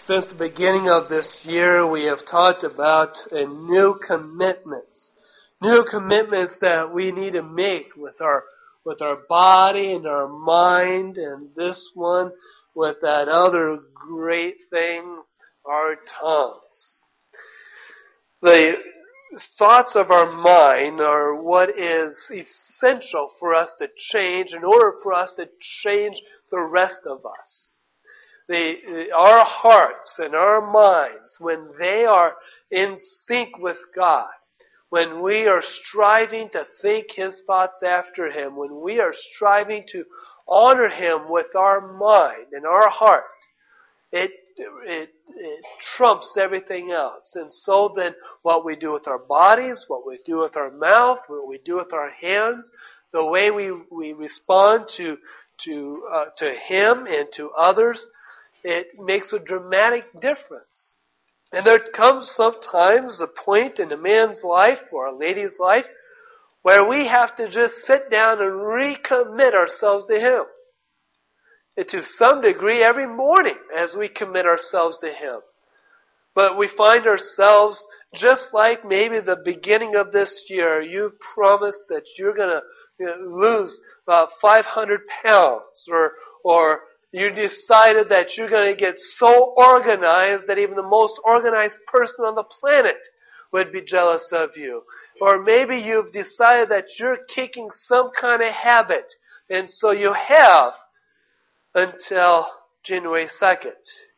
Since the beginning of this year, we have talked about new commitments. New commitments that we need to make with our body and our mind, and this one with that other great thing, our tongues. The thoughts of our mind are what is essential for us to change in order for us to change the rest of us. Our hearts and our minds, when they are in sync with God, when we are striving to think His thoughts after Him, when we are striving to honor Him with our mind and our heart, it trumps everything else. And so then what we do with our bodies, what we do with our mouth, what we do with our hands, the way we respond to Him and to others, it makes a dramatic difference. And there comes sometimes a point in a man's life or a lady's life where we have to just sit down and recommit ourselves to Him. And to some degree every morning as we commit ourselves to Him. But we find ourselves just like maybe the beginning of this year, you promised that you're going to lose about 500 pounds or you decided that you're going to get so organized that even the most organized person on the planet would be jealous of you. Or maybe you've decided that you're kicking some kind of habit, and so you have until January 2nd.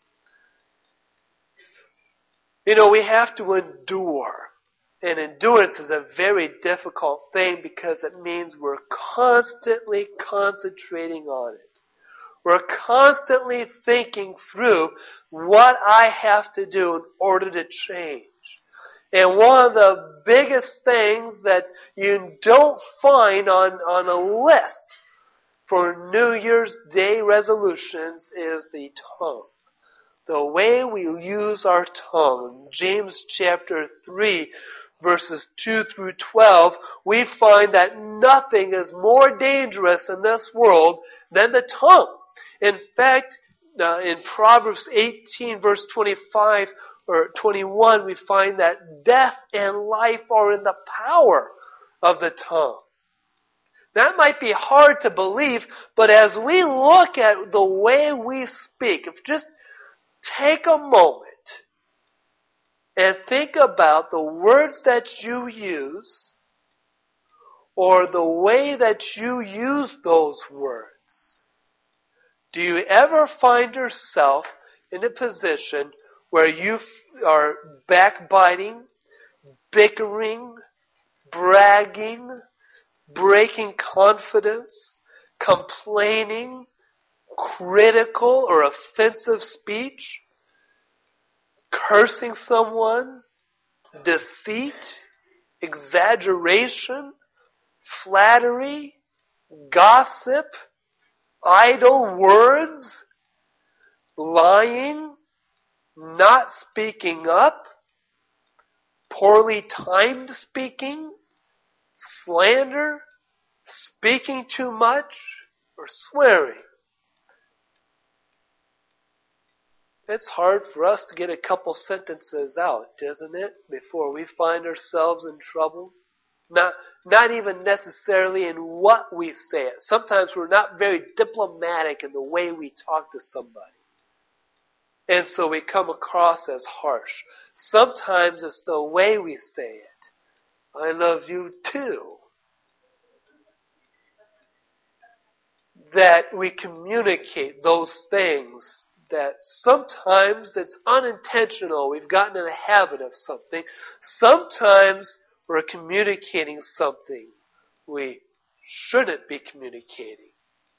We have to endure. And endurance is a very difficult thing because it means we're constantly concentrating on it. We're constantly thinking through what I have to do in order to change. And one of the biggest things that you don't find on a list for New Year's Day resolutions is the tongue. The way we use our tongue. James chapter 3, verses 2 through 12, we find that nothing is more dangerous in this world than the tongue. In fact, in Proverbs 18, verse 25 or 21, we find that death and life are in the power of the tongue. That might be hard to believe, but as we look at the way we speak, if just take a moment and think about the words that you use or the way that you use those words. Do you ever find yourself in a position where you are backbiting, bickering, bragging, breaking confidence, complaining, critical or offensive speech, cursing someone, deceit, exaggeration, flattery, gossip, idle words, lying, not speaking up, poorly timed speaking, slander, speaking too much, or swearing? It's hard for us to get a couple sentences out, isn't it, before we find ourselves in trouble? Not even necessarily in what we say. Sometimes we're not very diplomatic in the way we talk to somebody. And so we come across as harsh. Sometimes it's the way we say it. I love you too. That we communicate those things that sometimes it's unintentional. We've gotten in the habit of something. Sometimes we're communicating something we shouldn't be communicating.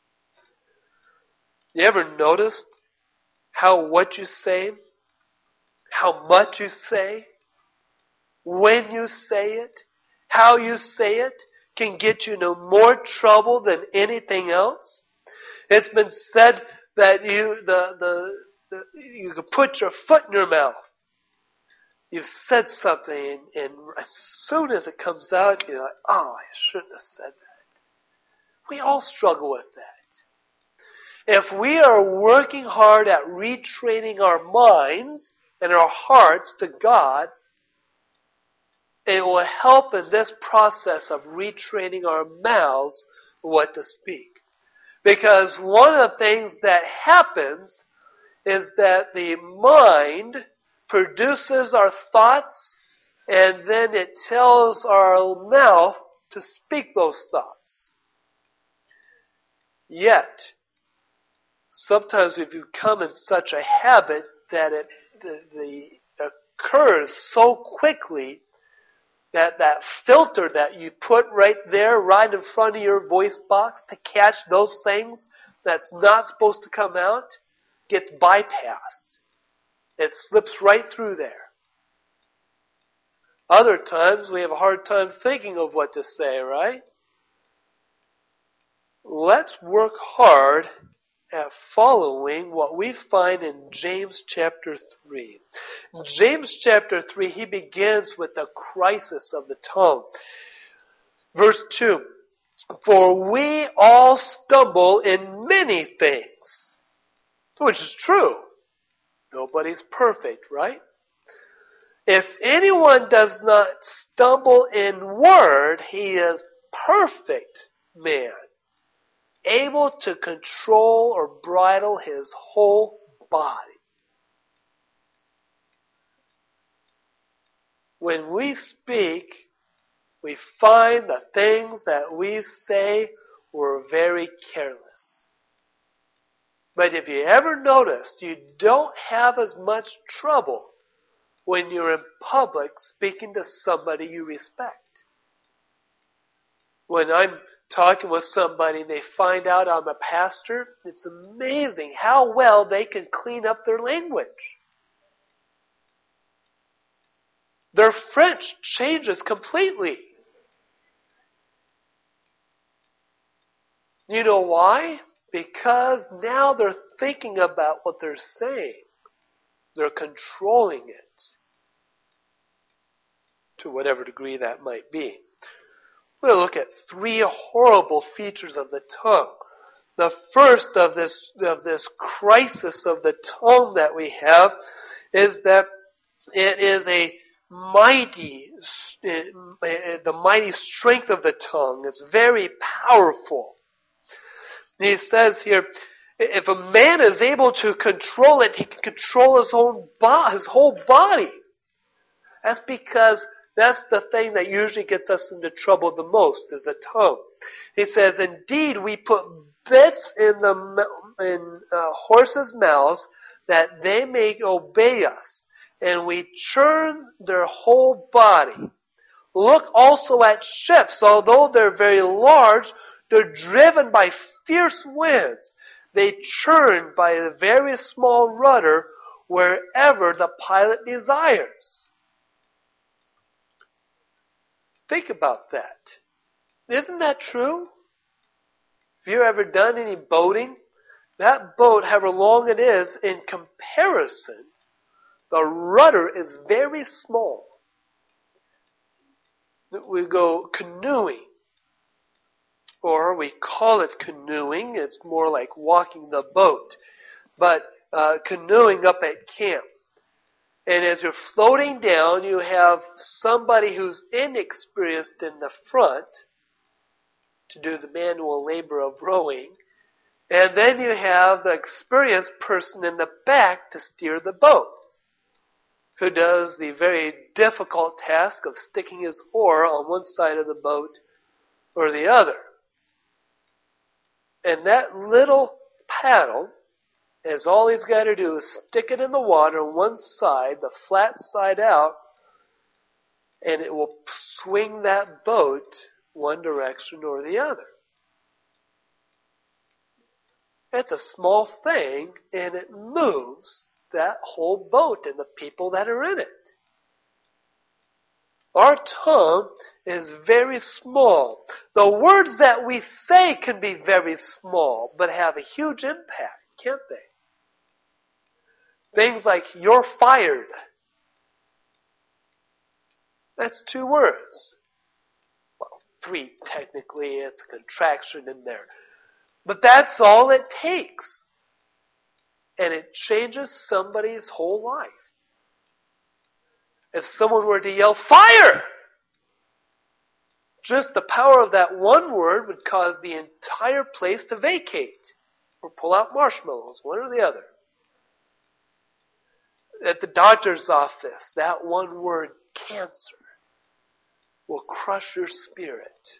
You ever noticed how what you say, how much you say, when you say it, how you say it, can get you into more trouble than anything else? It's been said that you could put your foot in your mouth. You've said something, and as soon as it comes out, you're like, oh, I shouldn't have said that. We all struggle with that. If we are working hard at retraining our minds and our hearts to God, it will help in this process of retraining our mouths what to speak. Because one of the things that happens is that the mind produces our thoughts and then it tells our mouth to speak those thoughts. Yet, sometimes we become in such a habit that it occurs so quickly that filter that you put right there, right in front of your voice box to catch those things that's not supposed to come out, gets bypassed. It slips right through there. Other times we have a hard time thinking of what to say, right? Let's work hard at following what we find in James chapter 3. In James chapter 3, he begins with the crisis of the tongue. Verse 2, for we all stumble in many things. Which is true. Nobody's perfect, right? If anyone does not stumble in word, he is perfect man, able to control or bridle his whole body. When we speak, we find the things that we say were very careless. But if you ever noticed, you don't have as much trouble when you're in public speaking to somebody you respect. When I'm talking with somebody and they find out I'm a pastor, it's amazing how well they can clean up their language. Their French changes completely. You know why? Because now they're thinking about what they're saying. They're controlling it to whatever degree that might be. We're going to look at 3 horrible features of the tongue. The first of this crisis of the tongue that we have is that it is the mighty strength of the tongue. It's very powerful. He says here, if a man is able to control it, he can control his whole body. That's because that's the thing that usually gets us into trouble the most, is the tongue. He says, indeed, we put bits in horses' mouths that they may obey us, and we churn their whole body. Look also at ships. Although they're very large, they're driven by fierce winds. They churn by a very small rudder wherever the pilot desires. Think about that. Isn't that true? Have you ever done any boating? That boat, however long it is, in comparison, the rudder is very small. We go canoeing, or we call it canoeing. It's more like walking the boat. But canoeing up at camp. And as you're floating down, you have somebody who's inexperienced in the front to do the manual labor of rowing. And then you have the experienced person in the back to steer the boat, who does the very difficult task of sticking his oar on one side of the boat or the other. And that little paddle, as all he's got to do is stick it in the water on one side, the flat side out, and it will swing that boat one direction or the other. It's a small thing, and it moves that whole boat and the people that are in it. Our tongue is very small. The words that we say can be very small, but have a huge impact, can't they? Things like, you're fired. That's 2 words. Well, 3 technically, it's a contraction in there. But that's all it takes. and it changes somebody's whole life. If someone were to yell, "Fire!" just the power of that one word would cause the entire place to vacate or pull out marshmallows, one or the other. At the doctor's office, that one word, cancer, will crush your spirit.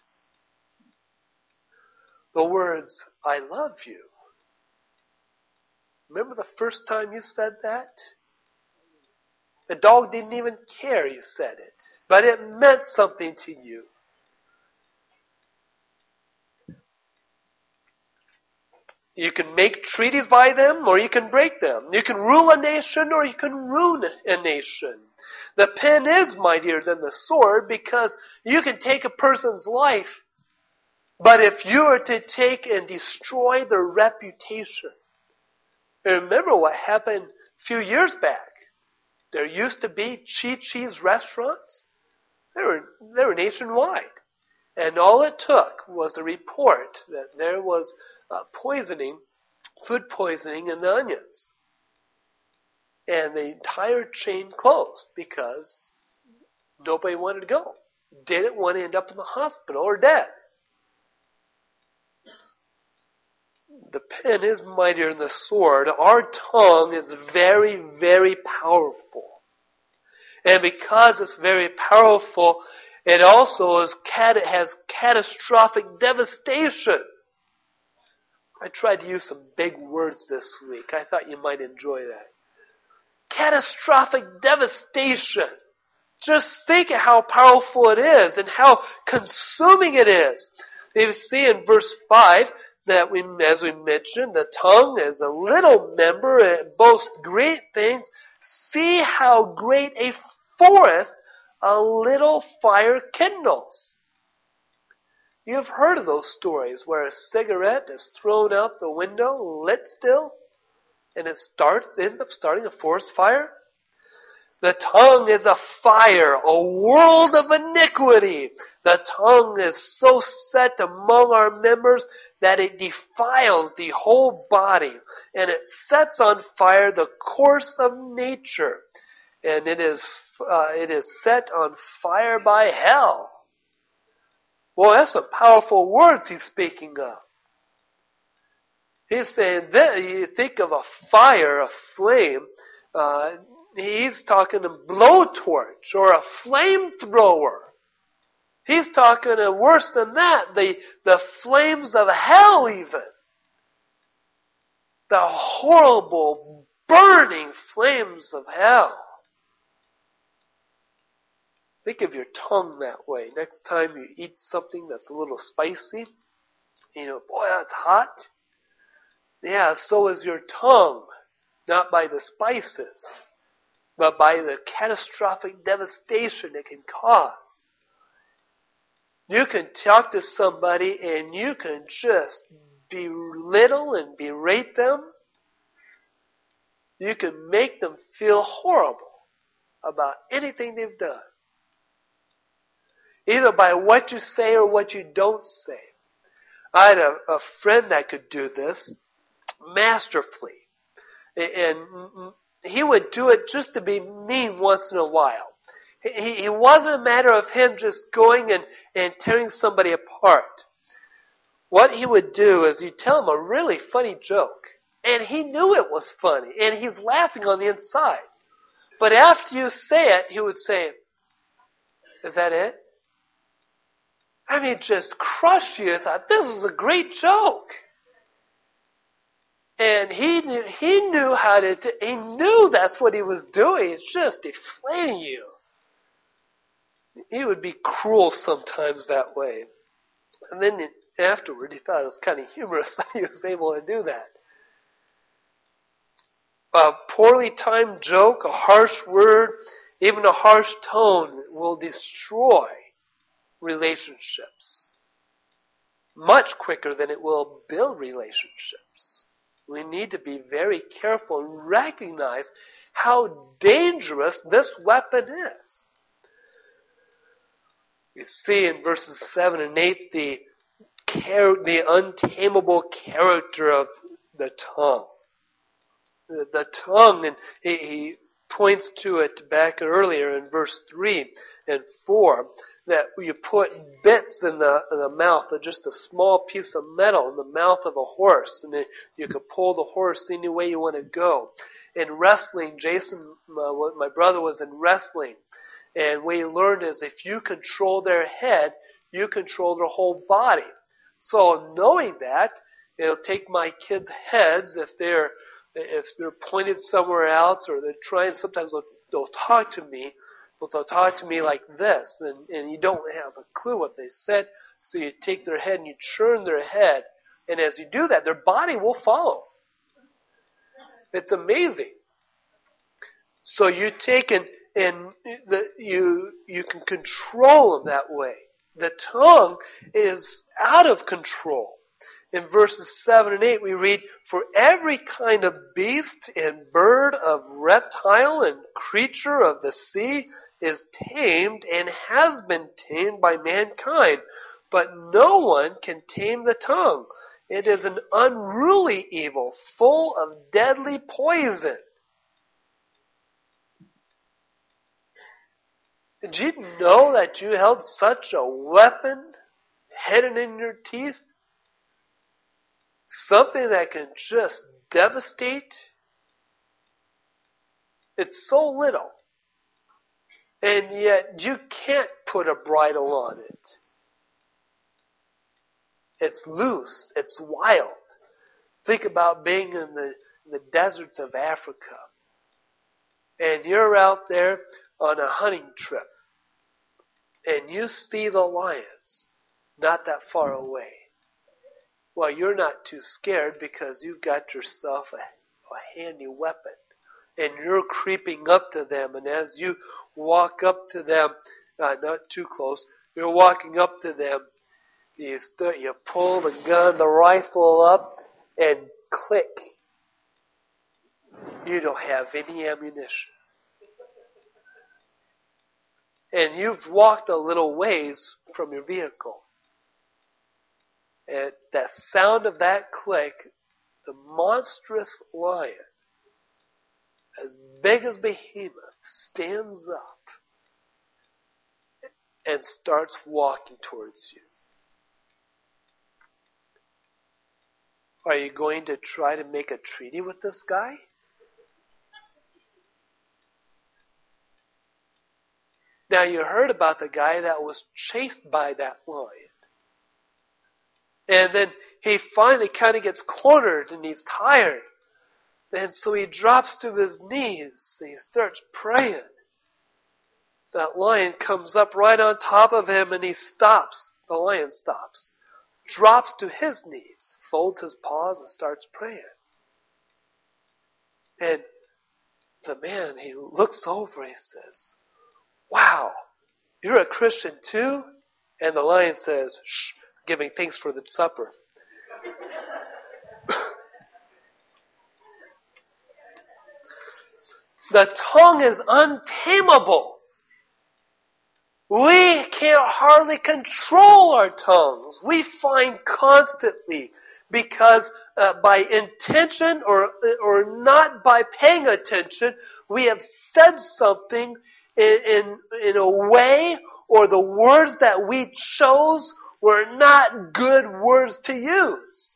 The words, "I love you." Remember the first time you said that? The dog didn't even care you said it, but it meant something to you. You can make treaties by them, or you can break them. You can rule a nation, or you can ruin a nation. The pen is mightier than the sword because you can take a person's life, but if you are to take and destroy their reputation. Remember what happened a few years back. There used to be Chi-Chi's restaurants. They were nationwide. And all it took was a report that there was food poisoning in the onions. And the entire chain closed because nobody wanted to go. Didn't want to end up in the hospital or dead. The pen is mightier than the sword. Our tongue is very, very powerful. And because it's very powerful, it also has catastrophic devastation. I tried to use some big words this week. I thought you might enjoy that. Catastrophic devastation. Just think of how powerful it is and how consuming it is. You see in verse 5 that as we mentioned, the tongue is a little member and it boasts great things. See how great a forest a little fire kindles. You've heard of those stories where a cigarette is thrown out the window, lit still, and it ends up starting a forest fire. The tongue is a fire, a world of iniquity. The tongue is so set among our members that it defiles the whole body, and it sets on fire the course of nature, and it is set on fire by hell. Well, that's some powerful words he's speaking of. He's saying that you think of a fire, a flame, he's talking a blowtorch or a flamethrower. He's talking worse than that, the flames of hell even. The horrible, burning flames of hell. Think of your tongue that way. Next time you eat something that's a little spicy, boy, that's hot. Yeah, so is your tongue. Not by the spices, but by the catastrophic devastation it can cause. You can talk to somebody and you can just belittle and berate them. You can make them feel horrible about anything they've done. Either by what you say or what you don't say. I had a friend that could do this masterfully. And he would do it just to be mean once in a while. It wasn't a matter of him just going and tearing somebody apart. What he would do is he'd tell him a really funny joke. And he knew it was funny. And he's laughing on the inside. But after you say it, he would say, "Is that it?" I mean, just crush you. I thought, this is a great joke. And he knew that's what he was doing. It's just deflating you. He would be cruel sometimes that way. And then afterward, he thought it was kind of humorous that he was able to do that. A poorly timed joke, a harsh word, even a harsh tone will destroy relationships much quicker than it will build relationships. We need to be very careful and recognize how dangerous this weapon is. You see in verses 7 and 8 the untamable character of the tongue. the tongue, and he points to it back earlier in verse 3 and 4, that you put bits in the mouth, of just a small piece of metal in the mouth of a horse, and then you could pull the horse any way you want to go. In wrestling, Jason, my brother, was in wrestling, and what he learned is if you control their head, you control their whole body. So knowing that, it'll take my kids' heads if they're pointed somewhere else, or they're trying. Sometimes they'll talk to me, but they'll talk to me like this, and you don't have a clue what they said. So you take their head and you turn their head, and as you do that, their body will follow. It's amazing. So you take you can control them that way. The tongue is out of control. In verses 7 and 8 we read, "For every kind of beast and bird, of reptile and creature of the sea is tamed and has been tamed by mankind, but no one can tame the tongue. It is an unruly evil, full of deadly poison." Did you know that you held such a weapon hidden in your teeth? Something that can just devastate. It's so little. And yet you can't put a bridle on it. It's loose. It's wild. Think about being in the deserts of Africa. And you're out there on a hunting trip. And you see the lions not that far away. Well, you're not too scared because you've got yourself a handy weapon. And you're creeping up to them. And as you walk up to them, not too close, you're walking up to them, you pull the gun, the rifle up, and click. You don't have any ammunition. And you've walked a little ways from your vehicle. And that sound of that click, the monstrous lion, as big as Behemoth, stands up and starts walking towards you. Are you going to try to make a treaty with this guy? Now you heard about the guy that was chased by that lion. And then he finally kind of gets cornered and he's tired. And so he drops to his knees and he starts praying. That lion comes up right on top of him and he stops. The lion stops. Drops to his knees, folds his paws and starts praying. And the man, he looks over and he says, "Wow, you're a Christian too?" And the lion says, "Shh, giving thanks for the supper." The tongue is untamable. We can't hardly control our tongues. We find constantly, because by intention or not by paying attention, we have said something in a way, or the words that we chose were not good words to use.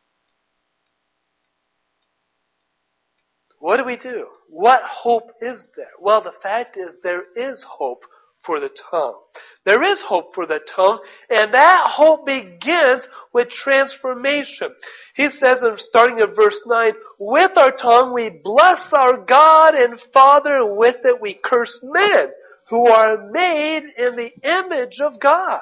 What do? What hope is there? Well, the fact is there is hope for the tongue. There is hope for the tongue, and that hope begins with transformation. He says, starting at verse 9, "With our tongue we bless our God and Father, and with it we curse men who are made in the image of God."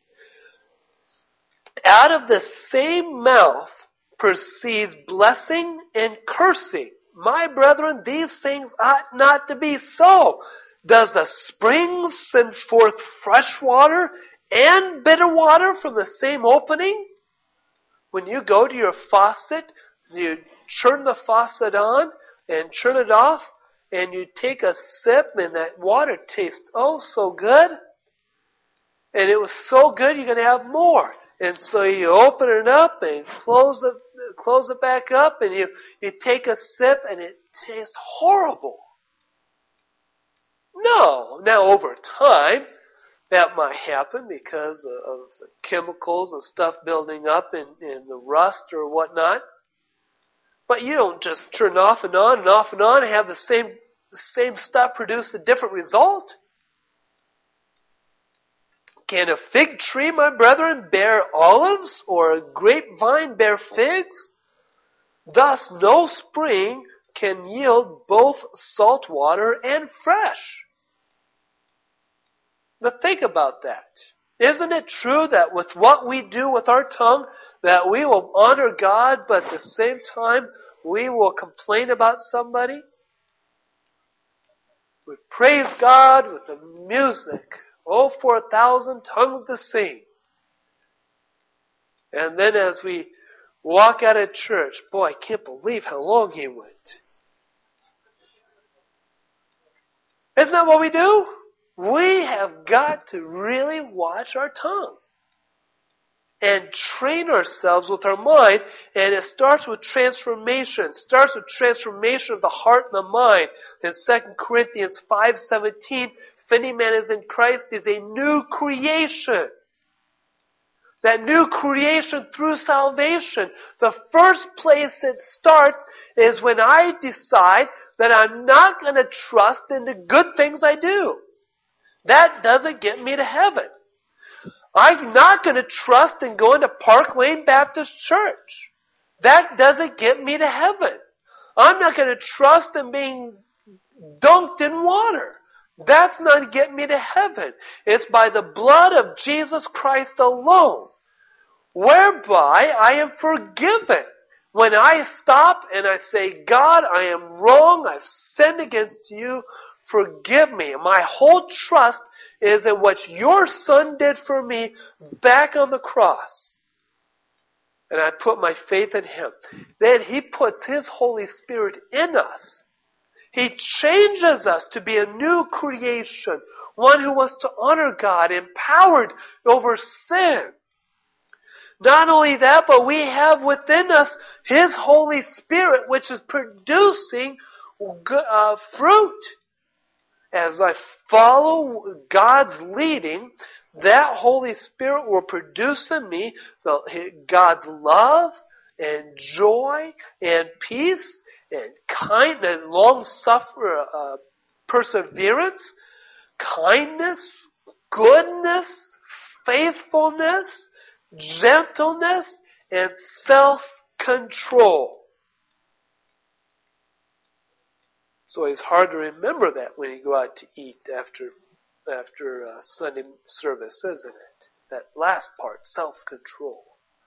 Out of the same mouth proceeds blessing and cursing. My brethren, these things ought not to be so. Does the spring send forth fresh water and bitter water from the same opening? When you go to your faucet, you turn the faucet on and turn it off, and you take a sip, and that water tastes oh so good. And it was so good, you're going to have more. And so you open it up and close it back up, and you take a sip and it tastes horrible. No. Now over time, that might happen because of the chemicals and stuff building up in the rust or whatnot. But you don't just turn off and on and off and on and have the same stuff produce a different result. Can a fig tree, my brethren, bear olives, or a grapevine bear figs? Thus no spring can yield both salt water and fresh. Now think about that. Isn't it true that with what we do with our tongue, that we will honor God, but at the same time, we will complain about somebody? We praise God with the music. Oh, for 1,000 tongues to sing. And then as we walk out of church, boy, I can't believe how long he went. Isn't that what we do? We have got to really watch our tongue and train ourselves with our mind. And it starts with transformation. It starts with transformation of the heart and the mind. In 2 Corinthians 5:17, if any man is in Christ, is a new creation. That new creation through salvation. The first place it starts is when I decide that I'm not going to trust in the good things I do. That doesn't get me to heaven. I'm not going to trust in going to Park Lane Baptist Church. That doesn't get me to heaven. I'm not going to trust in being dunked in water. That's not getting me to heaven. It's by the blood of Jesus Christ alone, whereby I am forgiven. When I stop and I say, God, I am wrong, I've sinned against you, forgive me. My whole trust is in what your Son did for me back on the cross. And I put my faith in Him. Then He puts His Holy Spirit in us. He changes us to be a new creation, one who wants to honor God, empowered over sin. Not only that, but we have within us His Holy Spirit, which is producing fruit. As I follow God's leading, that Holy Spirit will produce in me God's love and joy and peace and kindness, perseverance, kindness, goodness, faithfulness, gentleness, and self-control. So it's hard to remember that when you go out to eat after Sunday service, isn't it? That last part, self-control.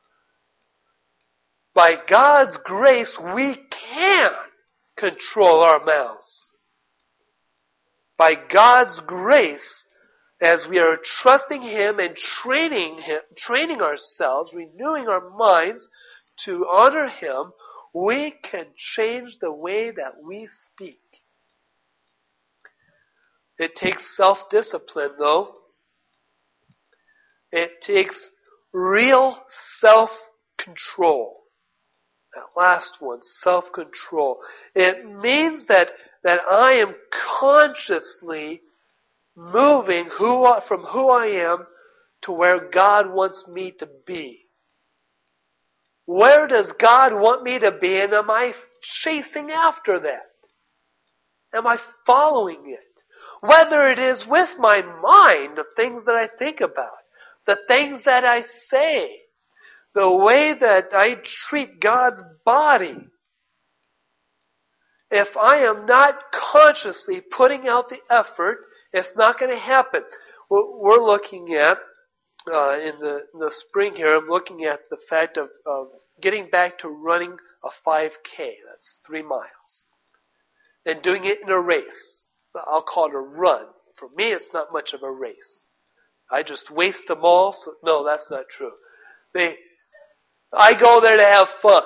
By God's grace, we can control our mouths. By God's grace, as we are trusting Him and training ourselves, renewing our minds to honor Him, we can change the way that we speak. It takes self-discipline, though. It takes real self-control. That last one, self-control. It means that I am consciously moving from who I am to where God wants me to be. Where does God want me to be, and am I chasing after that? Am I following it? Whether it is with my mind, the things that I think about, the things that I say, the way that I treat God's body. If I am not consciously putting out the effort, it's not going to happen. We're looking at, in the spring here, I'm looking at the fact of getting back to running a 5K. That's 3 miles. And doing it in a race. I'll call it a run. For me, it's not much of a race. I just waste them all. So, no, that's not true. I go there to have fun.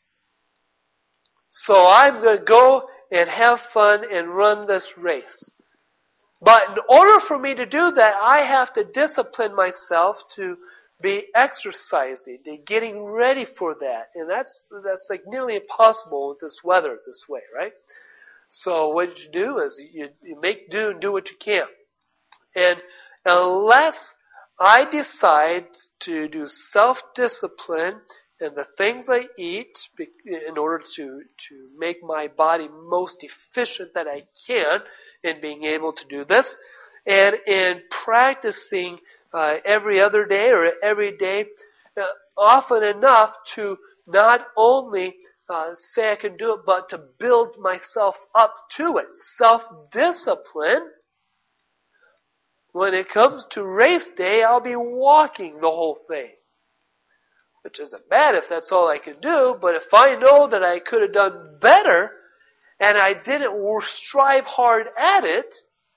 So I'm going to go and have fun and run this race. But in order for me to do that, I have to discipline myself to be exercising and getting ready for that. And that's like nearly impossible with this weather this way, right? So what you do is you make do and do what you can. And unless I decide to do self-discipline and the things I eat in order to make my body most efficient that I can in being able to do this, and in practicing every other day or every day often enough to not only say I can do it, but to build myself up to it. Self-discipline. When it comes to race day, I'll be walking the whole thing. Which isn't bad if that's all I can do, but if I know that I could have done better and I didn't strive hard at it,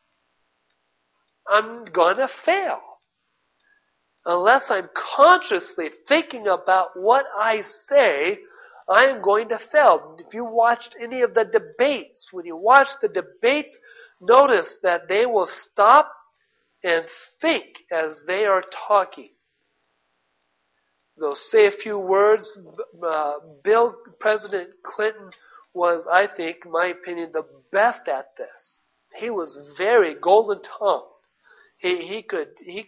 I'm gonna fail. Unless I'm consciously thinking about what I say, I am going to fail. If you watched any of the debates, when you watch the debates, notice that they will stop and think as they are talking. They'll say a few words. President Clinton was, I think, in my opinion, the best at this. He was very golden tongued. He could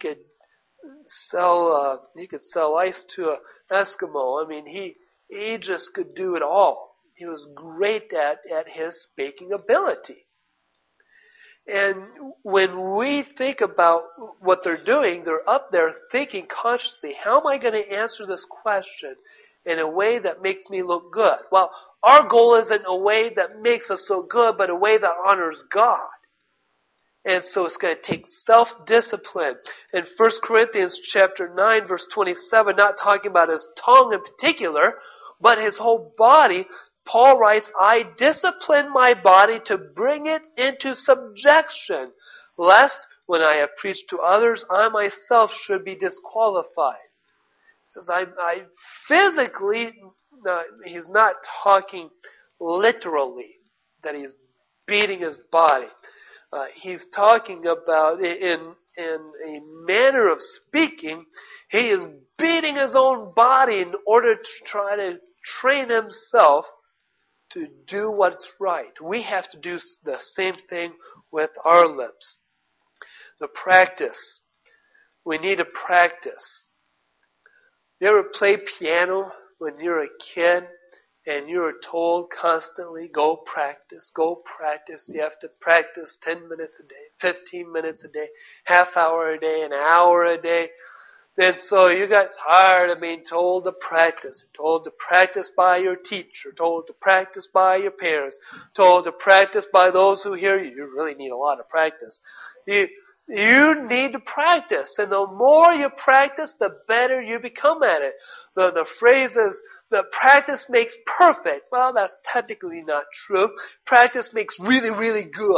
sell ice to an Eskimo. I mean, he just could do it all. He was great at his speaking ability. And when we think about what they're doing, they're up there thinking consciously, how am I going to answer this question in a way that makes me look good? Well, our goal isn't a way that makes us look good, but a way that honors God. And so it's going to take self-discipline. In 1 Corinthians chapter 9, verse 27, not talking about his tongue in particular, but his whole body, Paul writes, I discipline my body to bring it into subjection, lest when I have preached to others, I myself should be disqualified. He says, I physically, he's not talking literally, that he's beating his body. He's talking about, in a manner of speaking, he is beating his own body in order to try to train himself to do what's right. We have to do the same thing with our lips. The practice. We need to practice. You ever play piano when you're a kid and you're told constantly, go practice, go practice. You have to practice 10 minutes a day, 15 minutes a day, half hour a day, an hour a day. And so you got tired of being told to practice. Told to practice by your teacher. Told to practice by your parents. Told to practice by those who hear you. You really need a lot of practice. You need to practice. And the more you practice, the better you become at it. The phrase is, that practice makes perfect. Well, that's technically not true. Practice makes really, really good.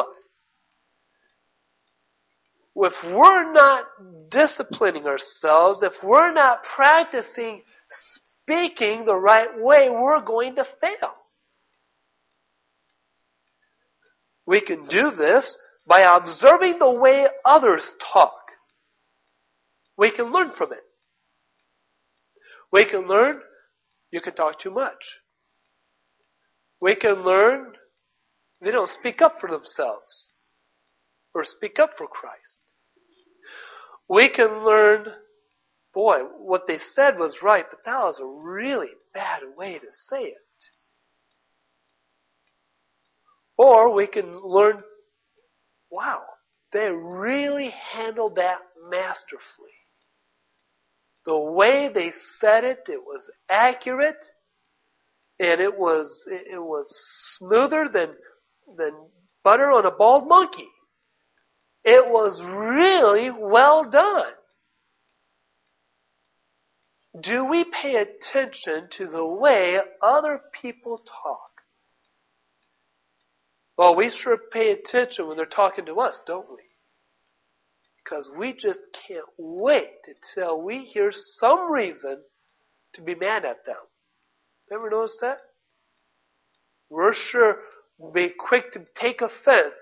If we're not disciplining ourselves, if we're not practicing speaking the right way, we're going to fail. We can do this by observing the way others talk. We can learn from it. We can learn you can talk too much. We can learn they don't speak up for themselves or speak up for Christ. We can learn, boy, what they said was right, but that was a really bad way to say it. Or we can learn, wow, they really handled that masterfully. The way they said it, it was accurate, and it was smoother than butter on a bald monkey. It was really well done. Do we pay attention to the way other people talk? Well, we sure pay attention when they're talking to us, don't we? Because we just can't wait until we hear some reason to be mad at them. Ever notice that? We're sure be quick to take offense,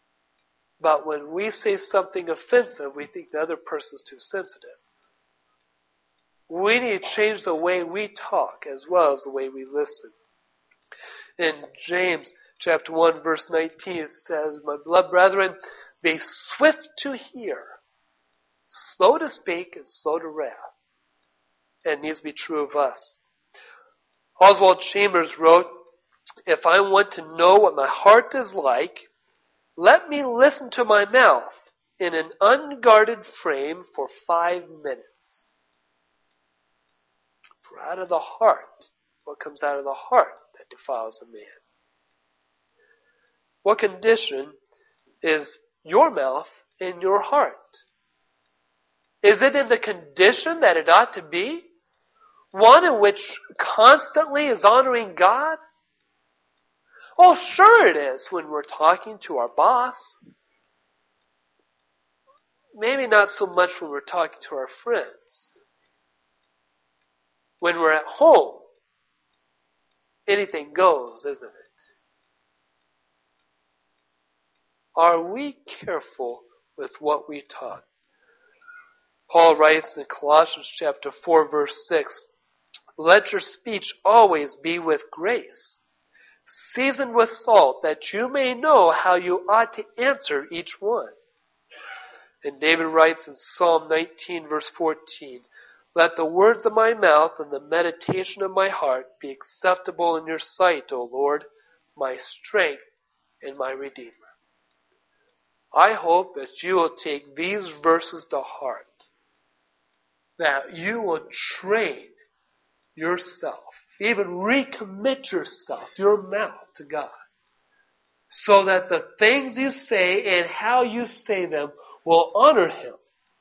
but when we say something offensive, we think the other person's too sensitive. We need to change the way we talk as well as the way we listen. In James chapter 1 verse 19 it says, "My beloved brethren, be swift to hear, slow to speak, and slow to wrath." And it needs to be true of us. Oswald Chambers wrote, "If I want to know what my heart is like, let me listen to my mouth in an unguarded frame for 5 minutes. For out of the heart, what comes out of the heart that defiles a man?" What condition is your mouth in your heart? Is it in the condition that it ought to be? One in which constantly is honoring God? Oh, sure it is when we're talking to our boss. Maybe not so much when we're talking to our friends. When we're at home, anything goes, isn't it? Are we careful with what we talk? Paul writes in Colossians chapter 4 verse 6, "Let your speech always be with grace, seasoned with salt, that you may know how you ought to answer each one." And David writes in Psalm 19 verse 14, "Let the words of my mouth and the meditation of my heart be acceptable in your sight, O Lord, my strength and my Redeemer." I hope that you will take these verses to heart, that you will train yourself, even recommit yourself, your mouth to God, so that the things you say and how you say them will honor Him.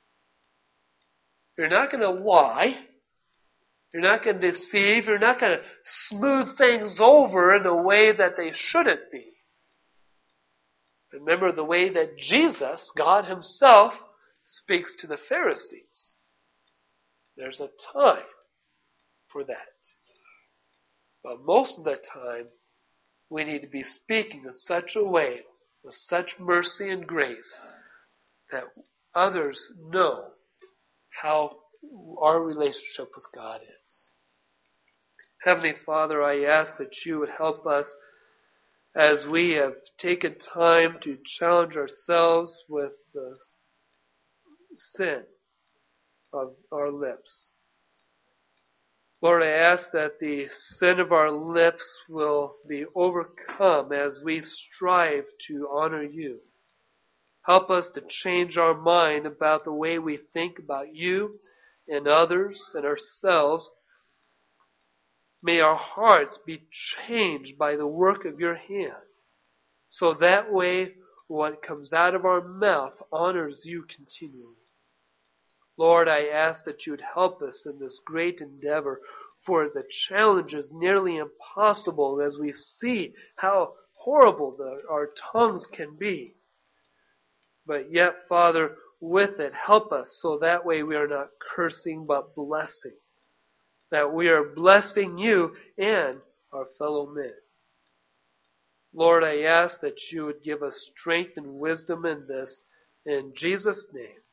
You're not going to lie. You're not going to deceive. You're not going to smooth things over in a way that they shouldn't be. Remember the way that Jesus, God Himself, speaks to the Pharisees. There's a time for that. But most of the time, we need to be speaking in such a way, with such mercy and grace, that others know how our relationship with God is. Heavenly Father, I ask that you would help us as we have taken time to challenge ourselves with the sin of our lips. Lord, I ask that the sin of our lips will be overcome as we strive to honor you. Help us to change our mind about the way we think about you and others and ourselves. May our hearts be changed by the work of your hand, so that way what comes out of our mouth honors you continually. Lord, I ask that you would help us in this great endeavor, for the challenge is nearly impossible as we see how horrible our tongues can be. But yet, Father, with it, help us so that way we are not cursing but blessing. That we are blessing you and our fellow men. Lord, I ask that you would give us strength and wisdom in this. In Jesus' name.